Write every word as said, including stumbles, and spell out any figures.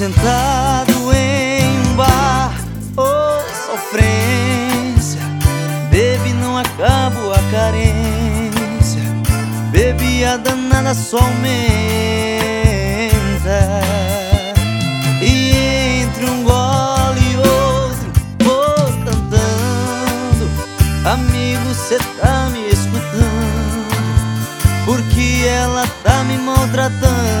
sentado em um bar, oh sofrência, baby, não acabo a carência, baby, a danada só aumenta. E entre um gole e outro vou cantando, amigo, cê tá me escutando, porque ela tá me maltratando.